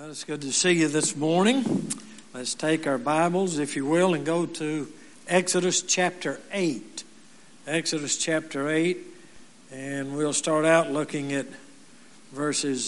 Well, it's good to see you this morning. Let's take our Bibles, if you will, and go to Exodus chapter 8. Exodus chapter 8, and we'll start out looking at verses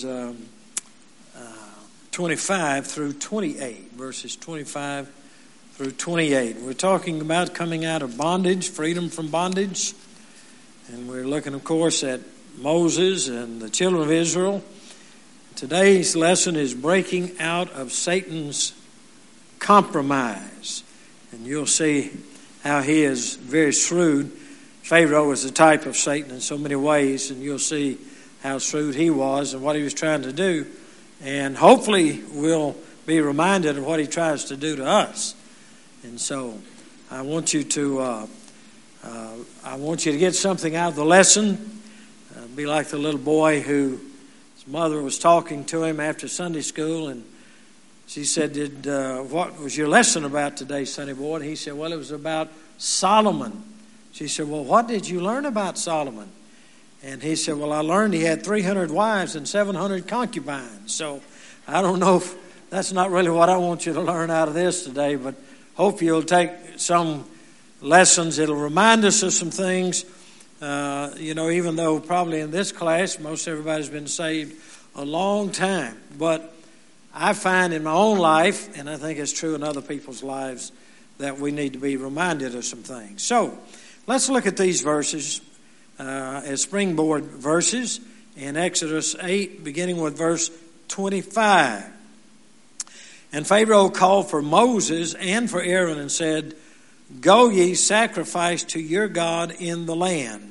25 through 28. Verses 25 through 28. We're talking about coming out of bondage, freedom from bondage. And we're looking, of course, at Moses and the children of Israel. Today's lesson is breaking out of Satan's compromise. And you'll see how he is very shrewd. Pharaoh was the type of Satan in so many ways, and you'll see how shrewd he was and what he was trying to do. And hopefully we'll be reminded of what he tries to do to us. And so I want you to get something out of the lesson. Be like the little boy who his mother was talking to him after Sunday school, and she said, what was your lesson about today, Sonny boy? And he said, well, it was about Solomon. She said, well, what did you learn about Solomon? And he said, well, I learned he had 300 wives and 700 concubines. So I don't know if that's not really what I want you to learn out of this today, but hope you'll take some lessons. It'll remind us of some things. Even though probably in this class, most everybody's been saved a long time. But I find in my own life, and I think it's true in other people's lives, that we need to be reminded of some things. So let's look at these verses as springboard verses in Exodus 8, beginning with verse 25. And Pharaoh called for Moses and for Aaron and said, go ye sacrifice to your God in the land.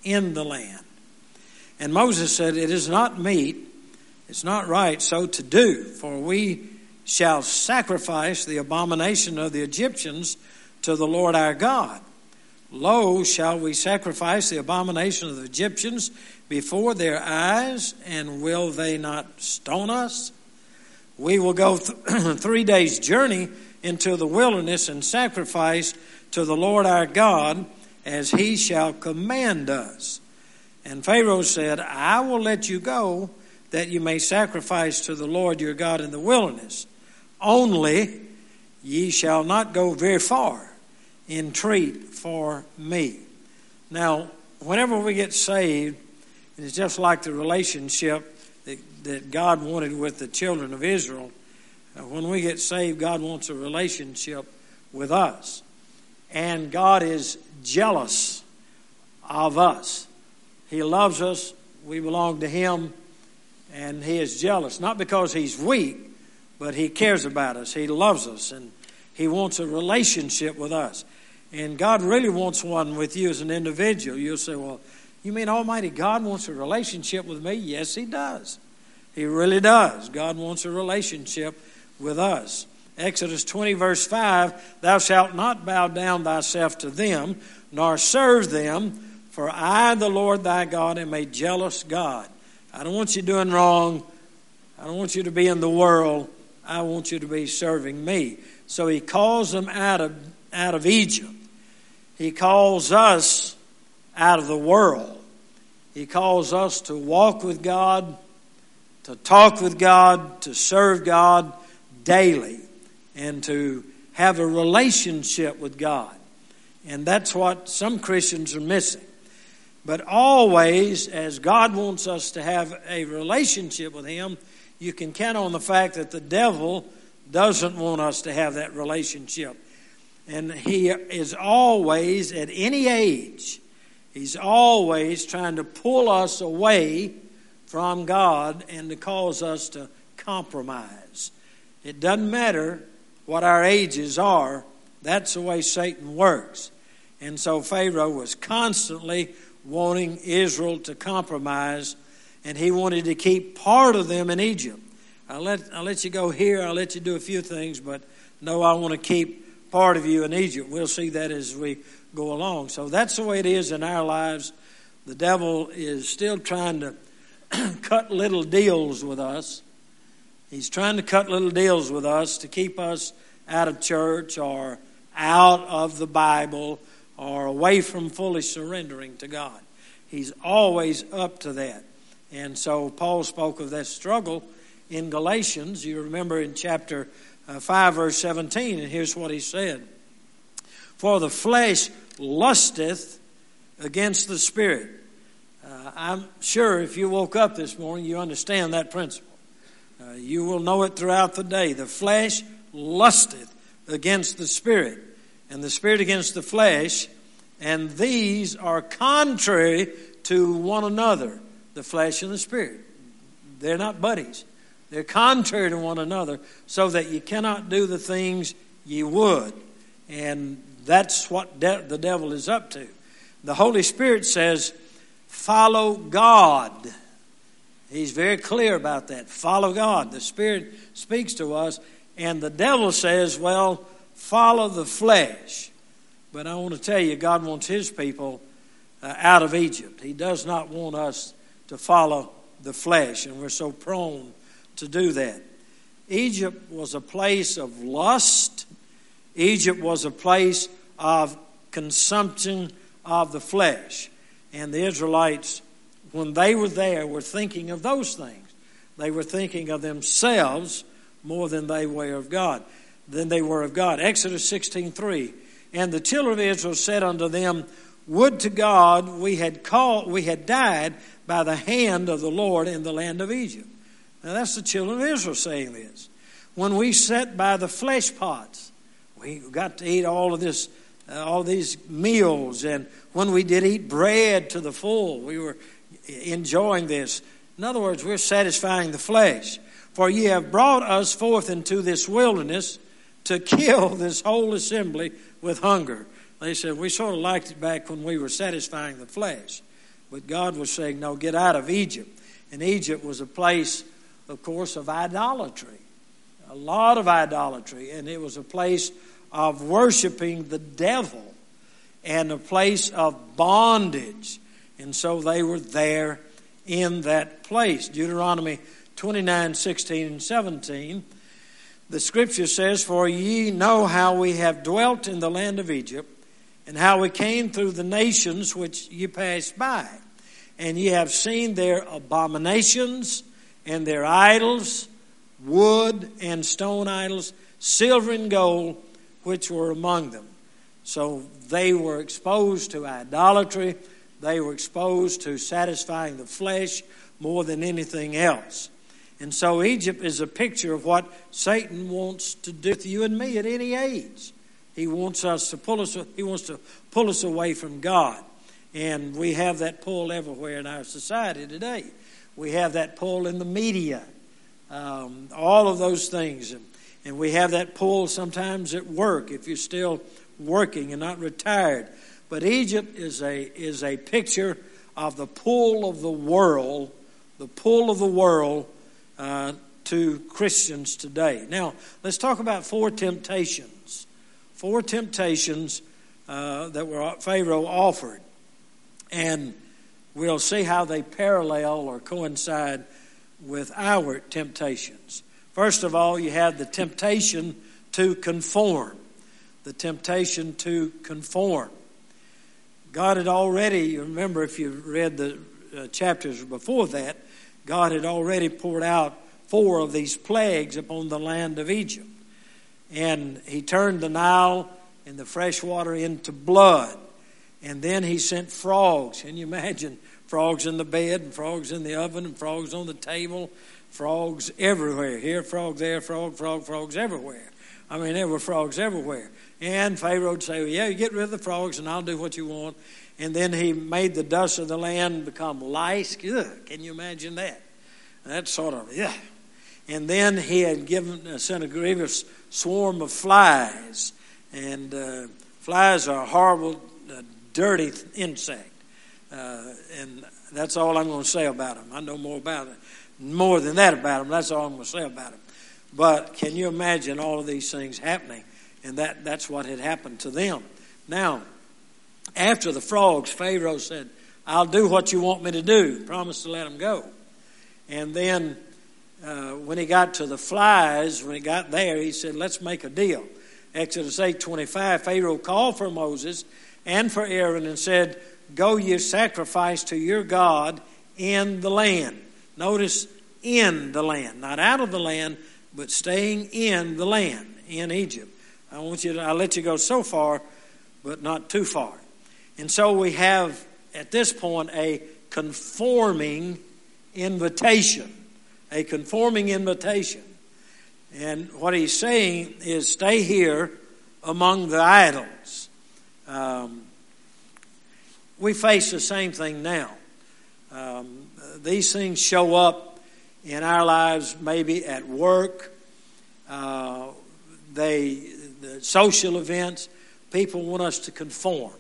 And Moses said, it is not meet, it's not right so to do, for we shall sacrifice the abomination of the Egyptians to the Lord our God. Lo, shall we sacrifice the abomination of the Egyptians before their eyes, and will they not stone us? We will go 3 days' journey into the wilderness and sacrifice to the Lord our God as he shall command us. And Pharaoh said, I will let you go that you may sacrifice to the Lord your God in the wilderness. Only ye shall not go very far. Entreat for me. Now, whenever we get saved, it's just like the relationship that God wanted with the children of Israel. When we get saved, God wants a relationship with us. And God is jealous of us. He loves us. We belong to him. And he is jealous. Not because he's weak, but he cares about us. He loves us. And he wants a relationship with us. And God really wants one with you as an individual. You'll say, well, you mean Almighty God wants a relationship with me? Yes, he does. He really does. God wants a relationship with us. Exodus 20 verse 5, thou shalt not bow down thyself to them, nor serve them, for I, the Lord thy God, am a jealous God. I don't want you doing wrong. I don't want you to be in the world. I want you to be serving me. So he calls them out of Egypt. He calls us out of the world. He calls us to walk with God, to talk with God, to serve God daily, and to have a relationship with God. And that's what some Christians are missing. But always, as God wants us to have a relationship with him, you can count on the fact that the devil doesn't want us to have that relationship. And he is always, at any age, he's always trying to pull us away from God and to cause us to compromise. It doesn't matter what our ages are. That's the way Satan works. And so Pharaoh was constantly wanting Israel to compromise, and he wanted to keep part of them in Egypt. I'll let you go here. I'll let you do a few things, but no, I want to keep part of you in Egypt. We'll see that as we go along. So that's the way it is in our lives. The devil is still trying to cut little deals with us. He's trying to cut little deals with us to keep us out of church or out of the Bible or away from fully surrendering to God. He's always up to that. And so Paul spoke of that struggle in Galatians. You remember in chapter 5, verse 17, and here's what he said. For the flesh lusteth against the Spirit. I'm sure if you woke up this morning, you understand that principle. You will know it throughout the day. The flesh lusteth against the Spirit, and the Spirit against the flesh, and these are contrary to one another, the flesh and the Spirit. They're not buddies. They're contrary to one another, so that you cannot do the things ye would. And that's what the devil is up to. The Holy Spirit says, follow God. He's very clear about that. Follow God. The Spirit speaks to us, and the devil says, well, follow the flesh. But I want to tell you, God wants His people out of Egypt. He does not want us to follow the flesh, and we're so prone to do that. Egypt was a place of lust. Egypt was a place of consumption of the flesh. And the Israelites, when they were there, were thinking of those things. They were thinking of themselves more than they were of God. Exodus 16:3. And the children of Israel said unto them, would to God we had died by the hand of the Lord in the land of Egypt. Now that's the children of Israel saying this. When we sat by the flesh pots, we got to eat all these meals, and when we did eat bread to the full, we were enjoying this. In other words, we're satisfying the flesh. For ye have brought us forth into this wilderness to kill this whole assembly with hunger. They said, we sort of liked it back when we were satisfying the flesh. But God was saying, no, get out of Egypt. And Egypt was a place, of course, of idolatry. A lot of idolatry. And it was a place of worshiping the devil and a place of bondage. And so they were there in that place. Deuteronomy 29:16 and 17. The scripture says, for ye know how we have dwelt in the land of Egypt, and how we came through the nations which ye passed by. And ye have seen their abominations and their idols, wood and stone idols, silver and gold, which were among them. So they were exposed to idolatry. They were exposed to satisfying the flesh more than anything else. And so Egypt is a picture of what Satan wants to do to you and me at any age. He wants to pull us away from God. And we have that pull everywhere in our society today. We have that pull in the media, all of those things. And we have that pull sometimes at work if you're still working and not retired. But Egypt is a picture of the pull of the world to Christians today. Now, let's talk about four temptations. Four temptations that Pharaoh offered. And we'll see how they parallel or coincide with our temptations. First of all, you have the temptation to conform. The temptation to conform. God had already, you remember if you read the chapters before that, God had already poured out 4 of these plagues upon the land of Egypt. And He turned the Nile and the fresh water into blood. And then He sent frogs. Can you imagine? Frogs in the bed, and frogs in the oven, and frogs on the table, frogs everywhere. Here, frog, there, frogs everywhere. I mean, there were frogs everywhere. And Pharaoh would say, well, yeah, you get rid of the frogs and I'll do what you want. And then he made the dust of the land become lice. Ugh, can you imagine that? That's sort of, yeah. And then he had sent a grievous swarm of flies. And flies are a horrible, dirty insect. And that's all I'm going to say about them. I know more than that about them. That's all I'm going to say about them. But can you imagine all of these things happening? And that's what had happened to them. Now, after the frogs, Pharaoh said, I'll do what you want me to do. Promised to let them go. And then when he got to the flies, when he got there, he said, let's make a deal. Exodus 8:25, Pharaoh called for Moses and for Aaron and said, go ye sacrifice to your God in the land. Notice in the land. Not out of the land, but staying in the land, in Egypt. I'll let you go so far, but not too far. And so we have, at this point, a conforming invitation. A conforming invitation. And what he's saying is stay here among the idols. We face the same thing now. These things show up in our lives maybe at work. The social events, people want us to conform.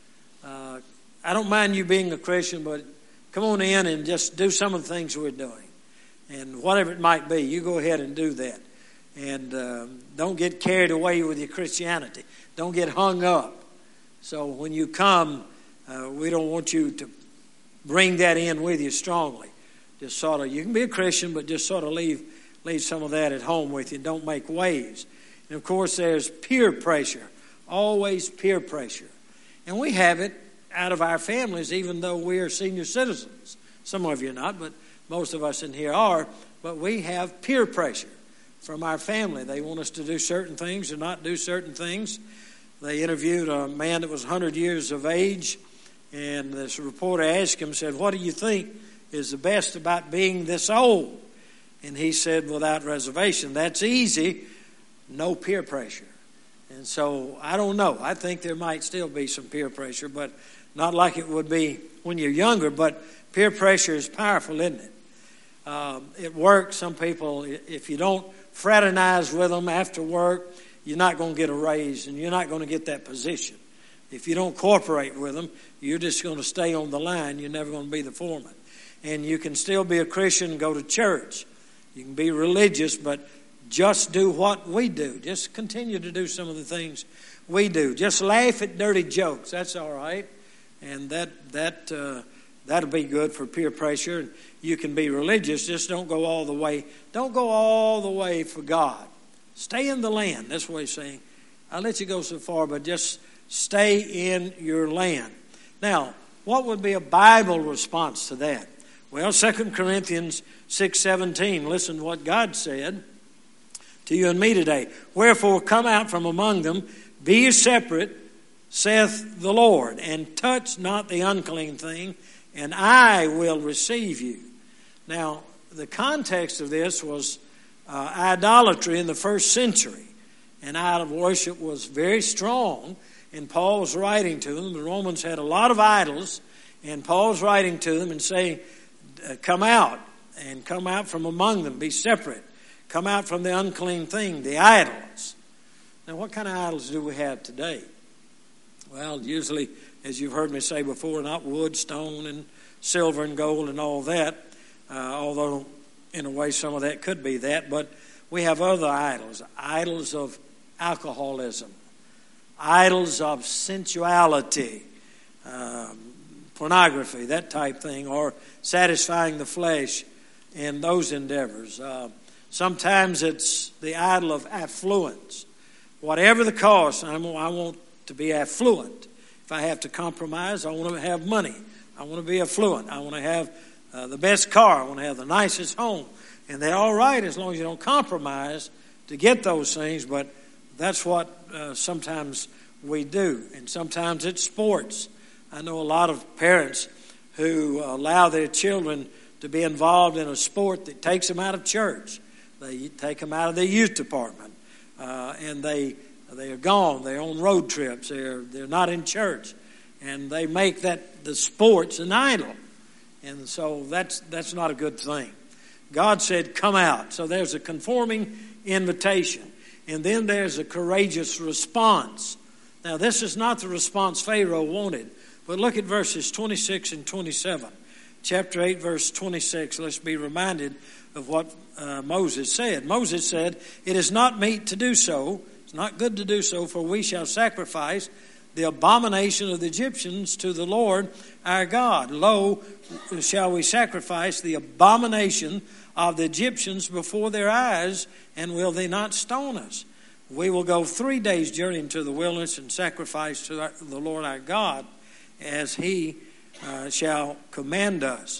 I don't mind you being a Christian, but come on in and just do some of the things we're doing. And whatever it might be, you go ahead and do that. And don't get carried away with your Christianity. Don't get hung up. So when you come, we don't want you to bring that in with you strongly. Just sort of, you can be a Christian, but just sort of leave some of that at home with you. Don't make waves. And of course, there's peer pressure. Always peer pressure. And we have it out of our families, even though we are senior citizens. Some of you are not, but most of us in here are. But we have peer pressure from our family. They want us to do certain things or not do certain things. They interviewed a man that was 100 years of age, and this reporter asked him, said, "What do you think is the best about being this old?" And he said, without reservation, "That's easy, no peer pressure." And so, I don't know. I think there might still be some peer pressure, but not like it would be when you're younger. But peer pressure is powerful, isn't it? At work, some people, if you don't fraternize with them after work, you're not going to get a raise and you're not going to get that position. If you don't cooperate with them, you're just going to stay on the line. You're never going to be the foreman. And you can still be a Christian and go to church. You can be religious, but just do what we do. Just continue to do some of the things we do. Just laugh at dirty jokes. That's all right. And that'll be good for peer pressure. And you can be religious. Just don't go all the way. Don't go all the way for God. Stay in the land. That's what he's saying. I'll let you go so far, but just stay in your land. Now, what would be a Bible response to that? Well, 2 Corinthians 6:17. Listen to what God said to you and me today. "Wherefore come out from among them, be ye separate, saith the Lord, and touch not the unclean thing, and I will receive you." Now, the context of this was idolatry in the first century. And idol worship was very strong. And Paul was writing to them. The Romans had a lot of idols. And Paul's writing to them and saying, come out and come out from among them. Be separate. Come out from the unclean thing, the idols. Now, what kind of idols do we have today? Well, usually, as you've heard me say before, not wood, stone, and silver and gold and all that. Although, in a way, some of that could be that. But we have other idols. Idols of alcoholism. Idols of sensuality. Pornography, that type thing. Or satisfying the flesh in those endeavors. Sometimes it's the idol of affluence. Whatever the cost, I want to be affluent. If I have to compromise, I want to have money. I want to be affluent. I want to have the best car. I want to have the nicest home. And they're all right as long as you don't compromise to get those things. But that's what sometimes we do. And sometimes it's sports. I know a lot of parents who allow their children to be involved in a sport that takes them out of church. They take them out of their youth department. And they are gone. They're on road trips. They're not in church. And they make the sports an idol. And so that's not a good thing. God said, come out. So there's a conforming invitation. And then there's a courageous response. Now, this is not the response Pharaoh wanted. But look at verses 26 and 27. Chapter 8, verse 26. Let's be reminded of what Moses said. Moses said, "It is not meet to do so. It's not good to do so, for we shall sacrifice the abomination of the Egyptians to the Lord our God. Lo, shall we sacrifice the abomination of the Egyptians before their eyes, and will they not stone us? We will go 3 days' journey into the wilderness and sacrifice to the Lord our God, as he shall command us."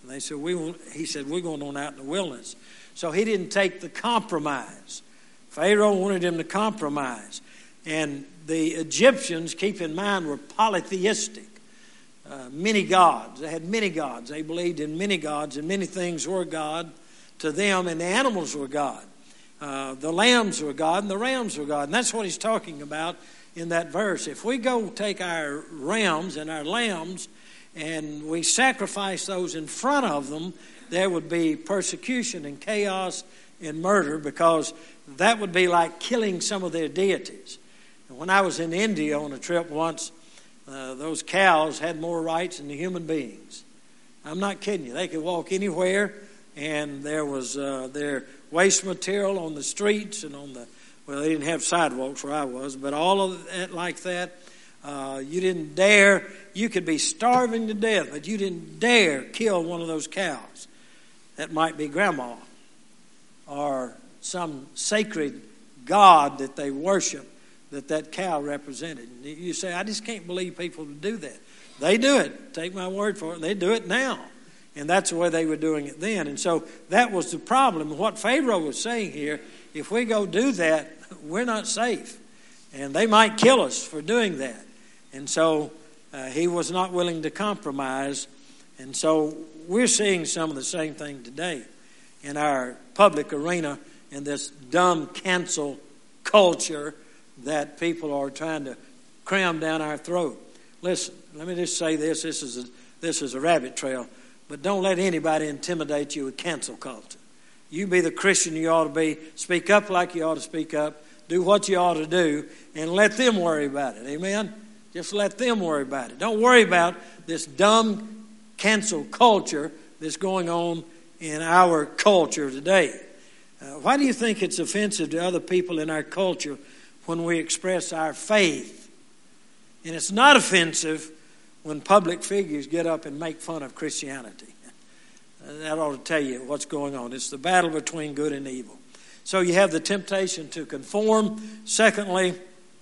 And they said, he said, we're going on out in the wilderness. So he didn't take the compromise. Pharaoh wanted him to compromise. And the Egyptians, keep in mind, were polytheistic. Many gods. They had many gods. They believed in many gods, and many things were God to them, and the animals were God. The lambs were God, and the rams were God. And that's what he's talking about in that verse. If we go take our rams and our lambs and we sacrifice those in front of them, there would be persecution and chaos and murder, because that would be like killing some of their deities. And when I was in India on a trip once, those cows had more rights than the human beings. I'm not kidding you. They could walk anywhere, and there was their waste material on the streets and well, they didn't have sidewalks where I was, but all of that like that. You didn't dare. You could be starving to death, but you didn't dare kill one of those cows. That might be grandma or some sacred god that they worship, that cow represented. You say, I just can't believe people would do that. They do it. Take my word for it. They do it now. And that's the way they were doing it then. And so that was the problem. What Pharaoh was saying here, if we go do that, we're not safe. And they might kill us for doing that. And so he was not willing to compromise. And so we're seeing some of the same thing today in our public arena, in this dumb cancel culture that people are trying to cram down our throat. Listen, let me just say this. This is a rabbit trail. But don't let anybody intimidate you with cancel culture. You be the Christian you ought to be. Speak up like you ought to speak up. Do what you ought to do. And let them worry about it. Amen? Just let them worry about it. Don't worry about this dumb cancel culture that's going on in our culture today. Why do you think it's offensive to other people in our culture when we express our faith? And it's not offensive when public figures get up and make fun of Christianity. That ought to tell you what's going on. It's the battle between good and evil. So you have the temptation to conform. Secondly,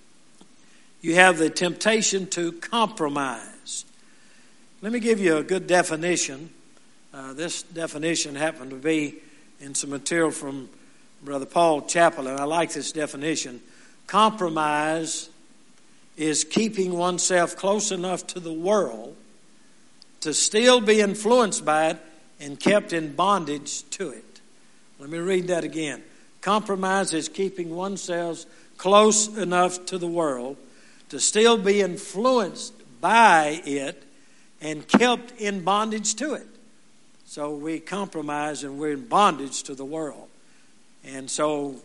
you have the temptation to compromise. Let me give you a good definition. This definition happened to be in some material from Brother Paul Chappell, and I like this definition. Compromise is keeping oneself close enough to the world to still be influenced by it and kept in bondage to it. Let me read that again. Compromise is keeping oneself close enough to the world to still be influenced by it and kept in bondage to it. So we compromise and we're in bondage to the world. And so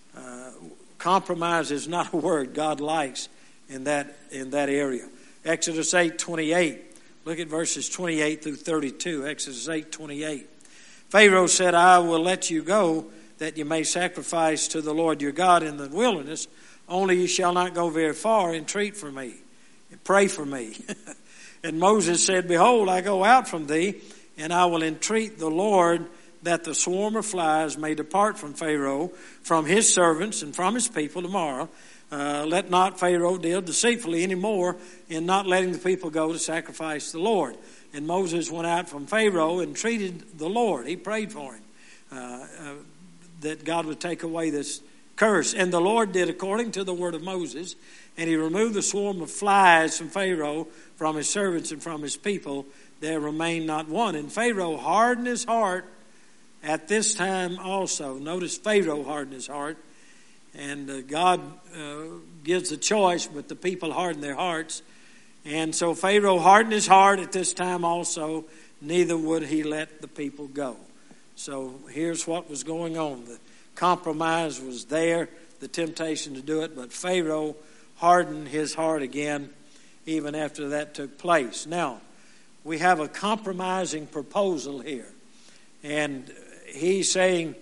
compromise is not a word God likes in that area. Exodus 8:28. Look at verses 28 through 32. Exodus 8:28. Pharaoh said, I will let you go that you may sacrifice to the Lord your God in the wilderness. Only you shall not go very far. Entreat for me and pray for me. And Moses said, behold, I go out from thee, and I will entreat the Lord that the swarm of flies may depart from Pharaoh, from his servants, and from his people tomorrow. Let not Pharaoh deal deceitfully anymore in not letting the people go to sacrifice the Lord. And Moses went out from Pharaoh and entreated the Lord. He prayed for him, that God would take away this curse. And the Lord did according to the word of Moses, and he removed the swarm of flies from Pharaoh, from his servants, and from his people. There remained not one. And Pharaoh hardened his heart at this time also. Notice Pharaoh hardened his heart. And God gives the choice, but the people harden their hearts. And so Pharaoh hardened his heart at this time also. Neither would he let the people go. So here's what was going on. The compromise was there, the temptation to do it, but Pharaoh hardened his heart again even after that took place. Now, we have a compromising proposal here. And he's saying,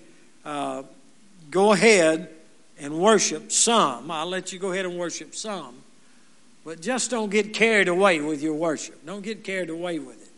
go ahead and worship some. I'll let you go ahead and worship some. But just don't get carried away with your worship. Don't get carried away with it.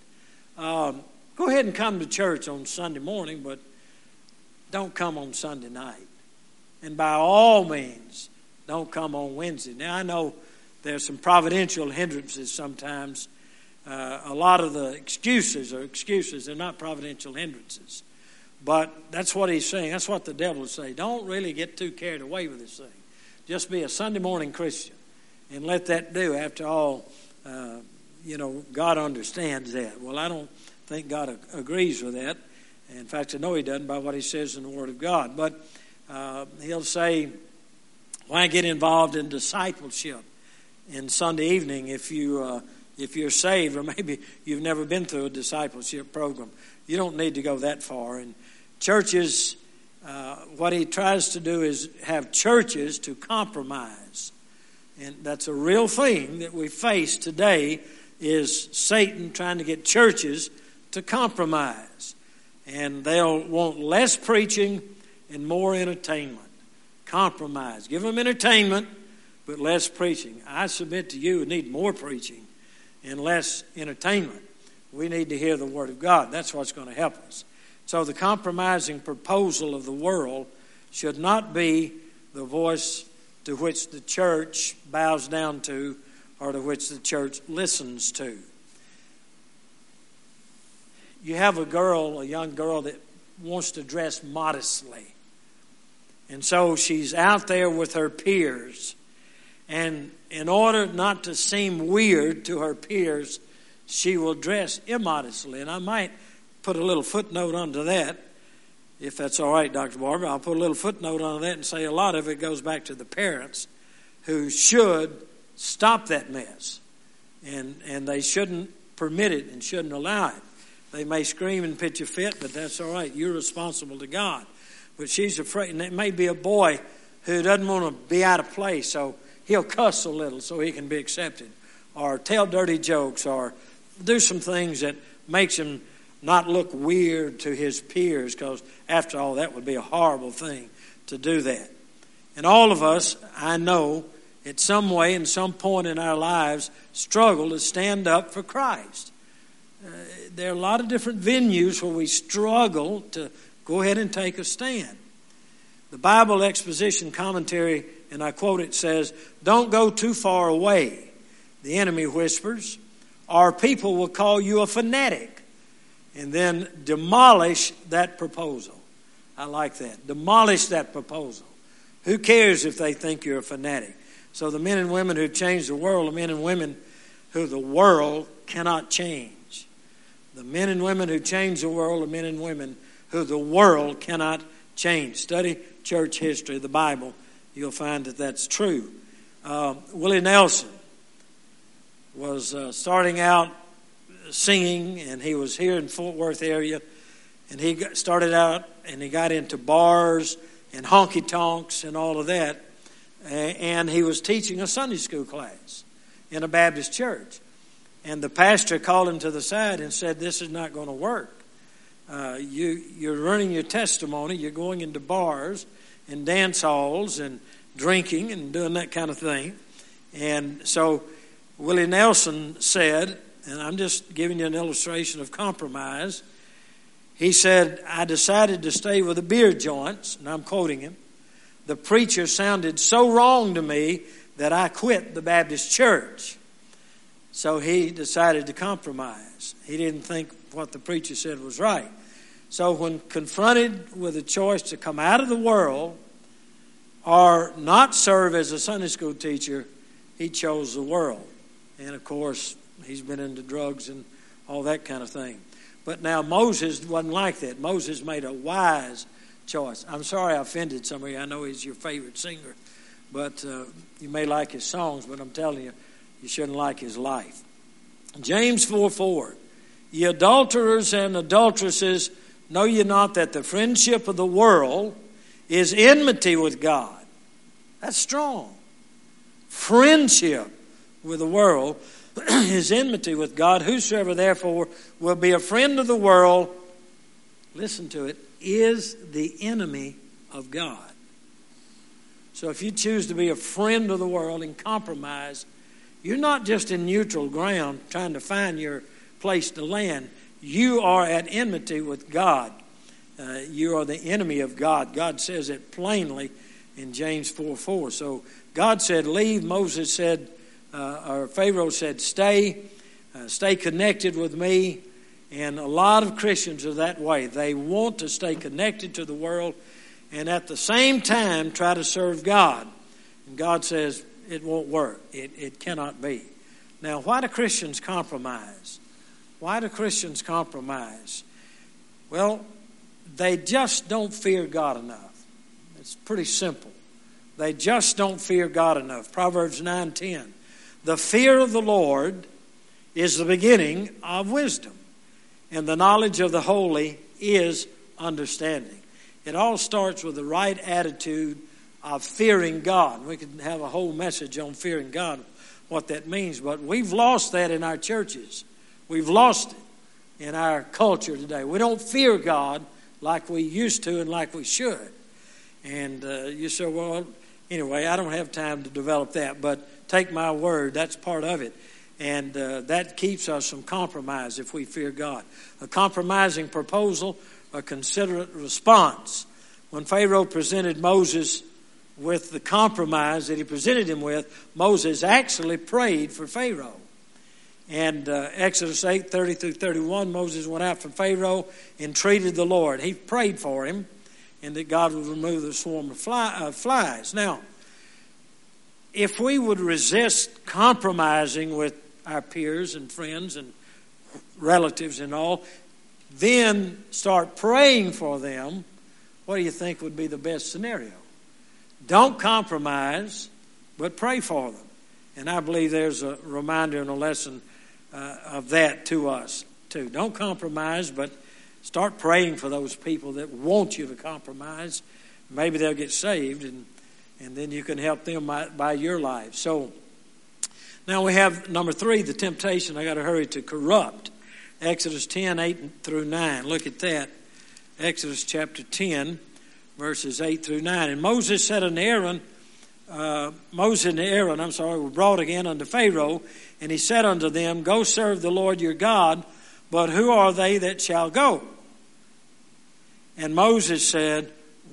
Go ahead and come to church on Sunday morning, but don't come on Sunday night. And by all means, don't come on Wednesday. Now, I know there's some providential hindrances sometimes A lot of the excuses are excuses. They're not providential hindrances. But that's what he's saying. That's what the devil will say. Don't really get too carried away with this thing. Just be a Sunday morning Christian and let that do. After all, God understands that. Well, I don't think God agrees with that. In fact, I know he doesn't by what he says in the Word of God. But he'll say, why get involved in discipleship in Sunday evening if you're saved, or maybe you've never been through a discipleship program? You don't need to go that far. And churches, what he tries to do is have churches to compromise. And that's a real thing that we face today, is Satan trying to get churches to compromise. And they'll want less preaching and more entertainment. Compromise. Give them entertainment, but less preaching. I submit to you, we need more preaching and less entertainment. We need to hear the Word of God. That's what's going to help us. So the compromising proposal of the world should not be the voice to which the church bows down to or to which the church listens to. You have a young girl that wants to dress modestly. And so she's out there with her peers. And in order not to seem weird to her peers, she will dress immodestly. And I might put a little footnote onto that, if that's all right, Dr. Barber. I'll put a little footnote onto that and say a lot of it goes back to the parents who should stop that mess. And they shouldn't permit it and shouldn't allow it. They may scream and pitch a fit, but that's all right. You're responsible to God. But she's afraid, and it may be a boy who doesn't want to be out of place, so he'll cuss a little so he can be accepted, or tell dirty jokes, or do some things that makes him not look weird to his peers, because after all, that would be a horrible thing to do that. And all of us, I know, at some way, in some point in our lives, struggle to stand up for Christ. There are a lot of different venues where we struggle to go ahead and take a stand. The Bible Exposition Commentary, and I quote it, says, "Don't go too far away," the enemy whispers, "or people will call you a fanatic and then demolish that proposal." I like that. Demolish that proposal. Who cares if they think you're a fanatic? So the men and women who change the world are men and women who the world cannot change. The men and women who change the world are men and women who the world cannot change. Study church history, the Bible. You'll find that that's true. Willie Nelson was starting out singing, and he was here in Fort Worth area. And he started out, and he got into bars and honky-tonks and all of that. And he was teaching a Sunday school class in a Baptist church. And the pastor called him to the side and said, "This is not going to work. You're running your testimony. You're going into bars and dance halls and drinking and doing that kind of thing." And so Willie Nelson said, and I'm just giving you an illustration of compromise. He said, "I decided to stay with the beer joints," and I'm quoting him. "The preacher sounded so wrong to me that I quit the Baptist church." So he decided to compromise. He didn't think what the preacher said was right. So when confronted with a choice to come out of the world or not serve as a Sunday school teacher, he chose the world. And of course, he's been into drugs and all that kind of thing. But now Moses wasn't like that. Moses made a wise choice. I'm sorry I offended somebody. I know he's your favorite singer. But you may like his songs, but I'm telling you, you shouldn't like his life. James 4:4, "Ye adulterers and adulteresses, know ye not that the friendship of the world is enmity with God?" That's strong. Friendship with the world is enmity with God. "Whosoever therefore will be a friend of the world," listen to it, "is the enemy of God." So if you choose to be a friend of the world and compromise, you're not just in neutral ground trying to find your place to land. You are at enmity with God. You are the enemy of God. God says it plainly in James 4:4. So God said, leave. Moses said, or Pharaoh said, stay. stay connected with me. And a lot of Christians are that way. They want to stay connected to the world and at the same time try to serve God. And God says it won't work. It cannot be. Now, why do Christians compromise? Why do Christians compromise? Well, they just don't fear God enough. It's pretty simple. They just don't fear God enough. Proverbs 9:10. The fear of the Lord is the beginning of wisdom, and the knowledge of the holy is understanding. It all starts with the right attitude of fearing God. We could have a whole message on fearing God, what that means, but we've lost that in our churches. We've lost it in our culture today. We don't fear God like we used to and like we should. And you say, well, anyway, I don't have time to develop that, but take my word, that's part of it. And that keeps us from compromise if we fear God. A compromising proposal, a considerate response. When Pharaoh presented Moses with the compromise that he presented him with, Moses actually prayed for Pharaoh. And Exodus 8:30-31, Moses went out from Pharaoh, entreated the Lord. He prayed for him, and that God would remove the swarm of flies. Now, if we would resist compromising with our peers and friends and relatives and all, then start praying for them, what do you think would be the best scenario? Don't compromise, but pray for them. And I believe there's a reminder and a lesson of that to us too. Don't compromise, but start praying for those people that want you to compromise. Maybe they'll get saved, and then you can help them by your life. So now we have number 3, the temptation. I got to hurry to corrupt. Exodus 10:8-9. Look at that. Exodus chapter 10, verses 8-9. And Moses said unto Aaron, Moses and Aaron, were brought again unto Pharaoh, and he said unto them, Go serve the Lord your God, but who are they that shall go? And Moses said,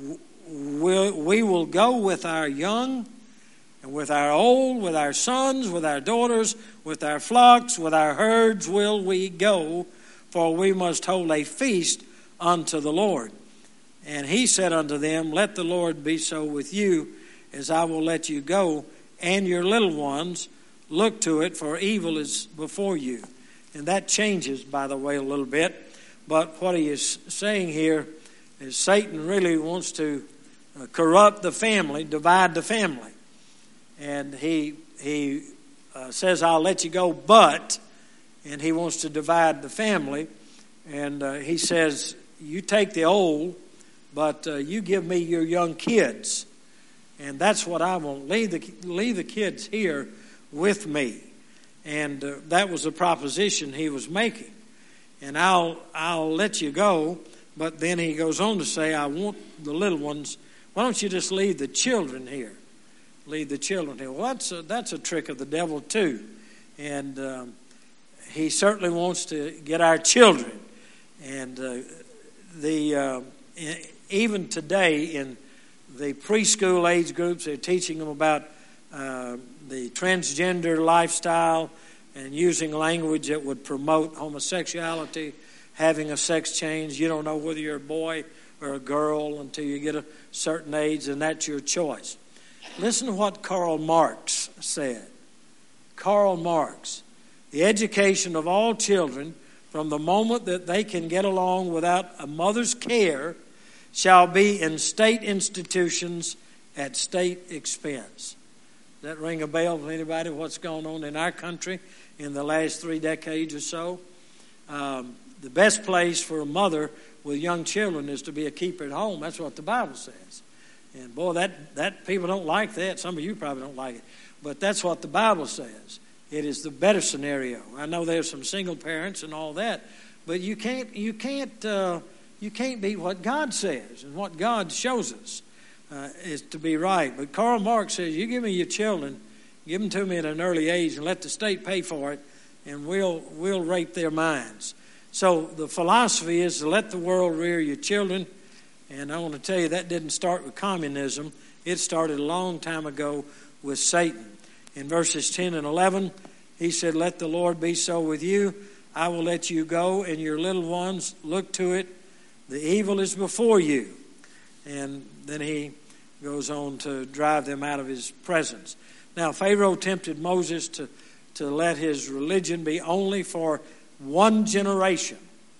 We will go with our young, and with our old, with our sons, with our daughters, with our flocks, with our herds will we go, for we must hold a feast unto the Lord. And he said unto them, Let the Lord be so with you, as I will let you go, and your little ones. Look to it, for evil is before you. And that changes, by the way, a little bit. But what he is saying here is Satan really wants to corrupt the family, divide the family. And he says, I'll let you go, but, and he wants to divide the family. And he says, you take the old, but you give me your young kids. And that's what I want. Leave the kids here with me. And that was the proposition he was making. And I'll let you go, but then he goes on to say, I want the little ones. Why don't you just leave the children here? Leave the children here. Well, that's a trick of the devil too. And he certainly wants to get our children. And even today in the preschool age groups, they're teaching them about the transgender lifestyle and using language that would promote homosexuality, having a sex change. You don't know whether you're a boy or a girl until you get a certain age, and that's your choice. Listen to what Karl Marx said. Karl Marx, the education of all children from the moment that they can get along without a mother's care shall be in state institutions at state expense. Does that ring a bell with anybody? What's going on in our country in the last 3 decades or so? The best place for a mother with young children is to be a keeper at home. That's what the Bible says. And boy, that people don't like that. Some of you probably don't like it. But that's what the Bible says. It is the better scenario. I know there's some single parents and all that, but you can't beat what God says, and what God shows us is to be right. But Karl Marx says, you give me your children, give them to me at an early age, and let the state pay for it, and we'll rape their minds. So the philosophy is to let the world rear your children. And I want to tell you, that didn't start with communism. It started a long time ago with Satan. In verses 10 and 11, He said, let the Lord be so with you. I will let you go, and your little ones, look to it. The evil is before you. And then he goes on to drive them out of his presence. Now, Pharaoh tempted Moses to let his religion be only for one generation.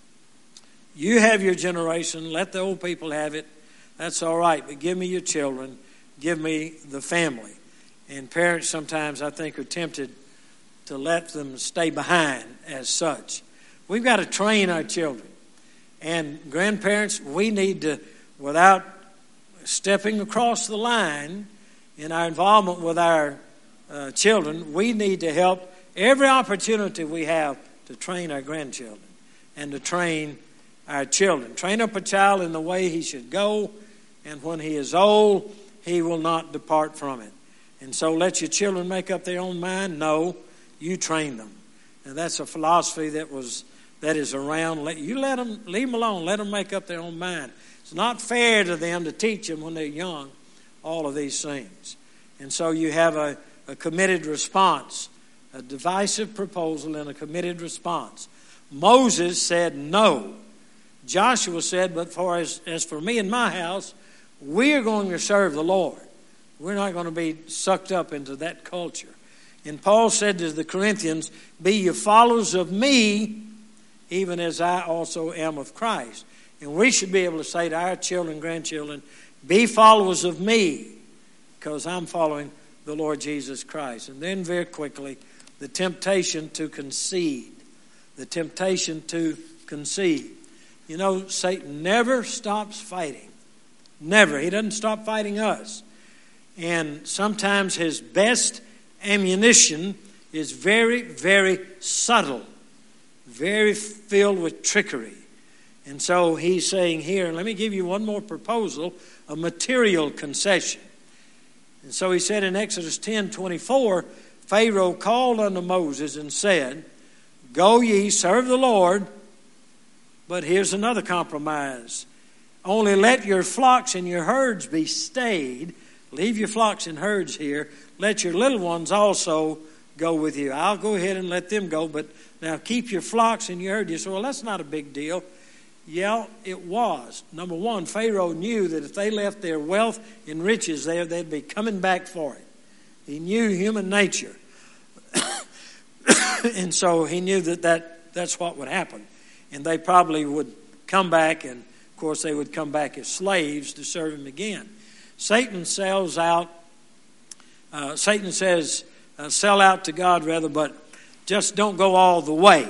You have your generation. Let the old people have it. That's all right. But give me your children. Give me the family. And parents sometimes, I think, are tempted to let them stay behind as such. We've got to train our children. And grandparents, we need to, without stepping across the line in our involvement with our children, we need to help every opportunity we have to train our grandchildren and to train our children. Train up a child in the way he should go, and when he is old, he will not depart from it. And so let your children make up their own mind? No, you train them. And that's a philosophy that is around. Leave them alone. Let them make up their own mind. It's not fair to them to teach them when they're young all of these things. And so you have a committed response, a divisive proposal and a committed response. Moses said no. Joshua said, but as for me and my house, we are going to serve the Lord. We're not going to be sucked up into that culture. And Paul said to the Corinthians, be ye followers of me, even as I also am of Christ. And we should be able to say to our children, grandchildren, be followers of me, because I'm following the Lord Jesus Christ. And then very quickly, the temptation to concede. The temptation to concede. You know, Satan never stops fighting. Never. He doesn't stop fighting us. And sometimes his best ammunition is very, very subtle, very filled with trickery. And so he's saying here, and let me give you one more proposal, a material concession. And so he said in Exodus 10:24, Pharaoh called unto Moses and said, go ye, serve the Lord, but here's another compromise. Only let your flocks and your herds be stayed. Leave your flocks and herds here. Let your little ones also go with you. I'll go ahead and let them go, but now keep your flocks and your herds. You say, well, that's not a big deal. Yeah, it was. Number one, Pharaoh knew that if they left their wealth and riches there, they'd be coming back for it. He knew human nature. And so he knew that's what would happen. And they probably would come back, and of course they would come back as slaves to serve him again. Satan says, sell out to God rather, but just don't go all the way.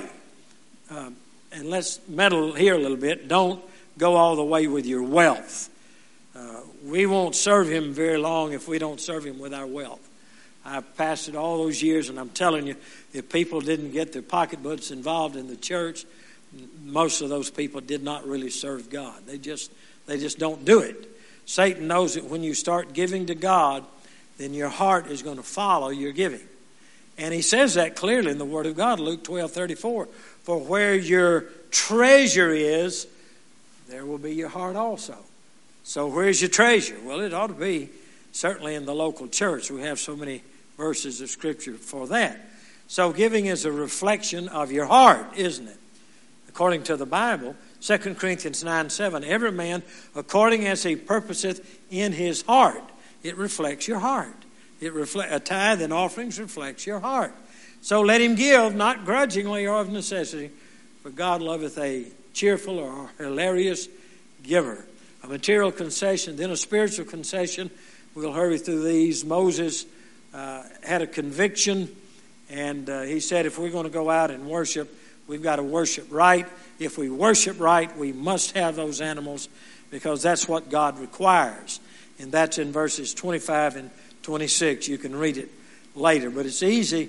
And let's meddle here a little bit. Don't go all the way with your wealth. We won't serve him very long if we don't serve him with our wealth. I've pastored all those years, and I'm telling you, if people didn't get their pocketbooks involved in the church, most of those people did not really serve God. They just don't do it. Satan knows that when you start giving to God, then your heart is going to follow your giving. And he says that clearly in the Word of God, Luke 12:34. For where your treasure is, there will be your heart also. So where's your treasure? Well, it ought to be certainly in the local church. We have so many verses of Scripture for that. So giving is a reflection of your heart, isn't it? According to the Bible, 2 Corinthians 9:7, every man according as he purposeth in his heart. It reflects your heart. A tithe and offerings reflects your heart. So let him give, not grudgingly or of necessity, for God loveth a cheerful or hilarious giver. A material concession, then a spiritual concession. We'll hurry through these. Moses had a conviction, and he said if we're going to go out and worship, we've got to worship right. If we worship right, we must have those animals because that's what God requires. And that's in verses 25 and 26. You can read it later. But it's easy.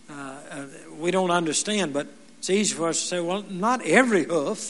We don't understand, but it's easy for us to say, well, not every hoof,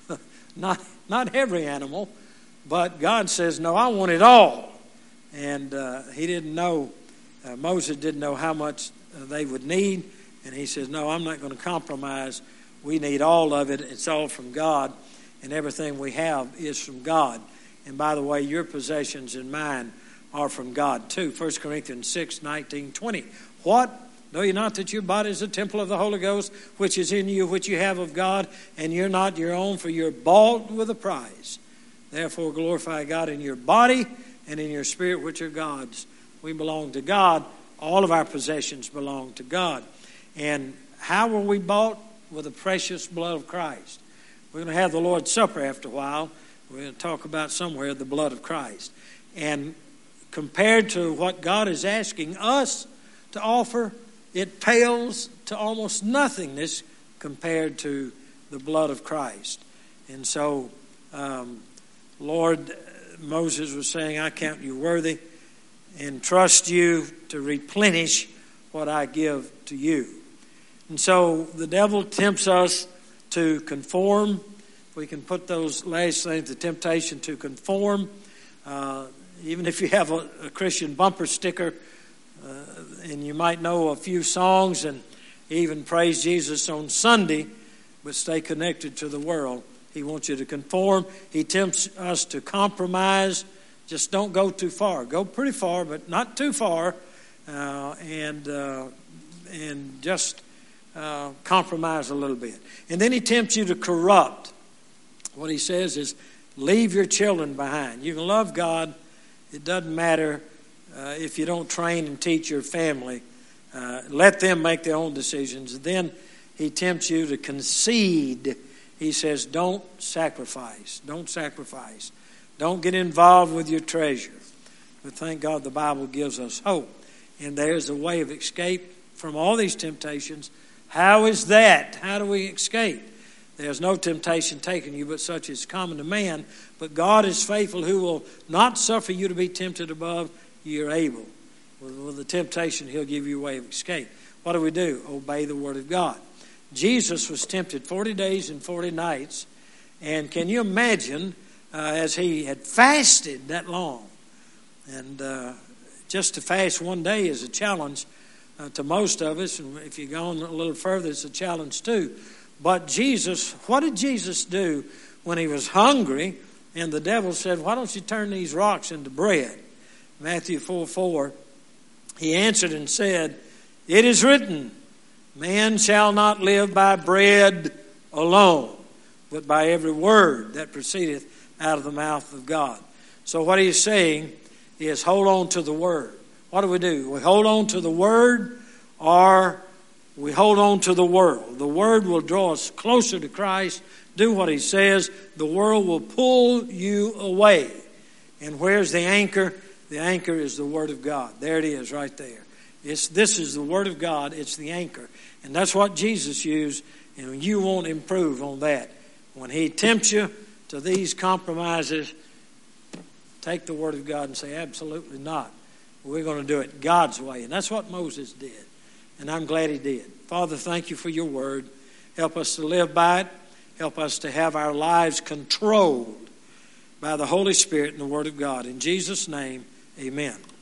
not every animal, but God says, no, I want it all. And he didn't know, Moses didn't know how much they would need, and he says, no, I'm not going to compromise. We need all of it. It's all from God, and everything we have is from God. And by the way, your possessions and mine are from God too. 1 Corinthians 6:19-20. What Know ye not that your body is a temple of the Holy Ghost, which is in you, which you have of God, and you're not your own, for you're bought with a price. Therefore glorify God in your body and in your spirit, which are God's. We belong to God. All of our possessions belong to God. And how were we bought? With the precious blood of Christ. We're going to have the Lord's Supper after a while. We're going to talk about somewhere the blood of Christ. And compared to what God is asking us to offer, it pales to almost nothingness compared to the blood of Christ. And so, Lord, Moses was saying, I count you worthy and trust you to replenish what I give to you. And so the devil tempts us to conform. We can put those last things, the temptation to conform. Even if you have a Christian bumper sticker, and you might know a few songs and even praise Jesus on Sunday, but stay connected to the world. He wants you to conform. He tempts us to compromise. Just don't go too far. Go pretty far, but not too far. And just compromise a little bit. And then he tempts you to corrupt. What he says is, leave your children behind. You can love God. It doesn't matter if you don't train and teach your family. Let them make their own decisions. Then he tempts you to concede. He says, don't sacrifice. Don't sacrifice. Don't get involved with your treasure. But thank God the Bible gives us hope. And there's a way of escape from all these temptations. How is that? How do we escape? There's no temptation taken you but such as common to man. But God is faithful, who will not suffer you to be tempted above you're able. With the temptation, he'll give you a way of escape. What do? Obey the word of God. Jesus was tempted 40 days and 40 nights. And can you imagine as he had fasted that long? And just to fast one day is a challenge to most of us. And if you go on a little further, it's a challenge too. But Jesus, what did Jesus do when he was hungry and the devil said, why don't you turn these rocks into bread? Matthew 4:4, he answered and said, it is written, man shall not live by bread alone, but by every word that proceedeth out of the mouth of God. So what he's saying is hold on to the word. What do? We hold on to the word, or we hold on to the world. The word will draw us closer to Christ. Do what he says. The world will pull you away. And where's the anchor? The anchor is the word of God. There it is right there. This is the word of God. It's the anchor. And that's what Jesus used. And you won't improve on that. When he tempts you to these compromises, take the word of God and say, absolutely not. We're going to do it God's way. And that's what Moses did. And I'm glad he did. Father, thank you for your word. Help us to live by it. Help us to have our lives controlled by the Holy Spirit and the word of God. In Jesus' name, amen.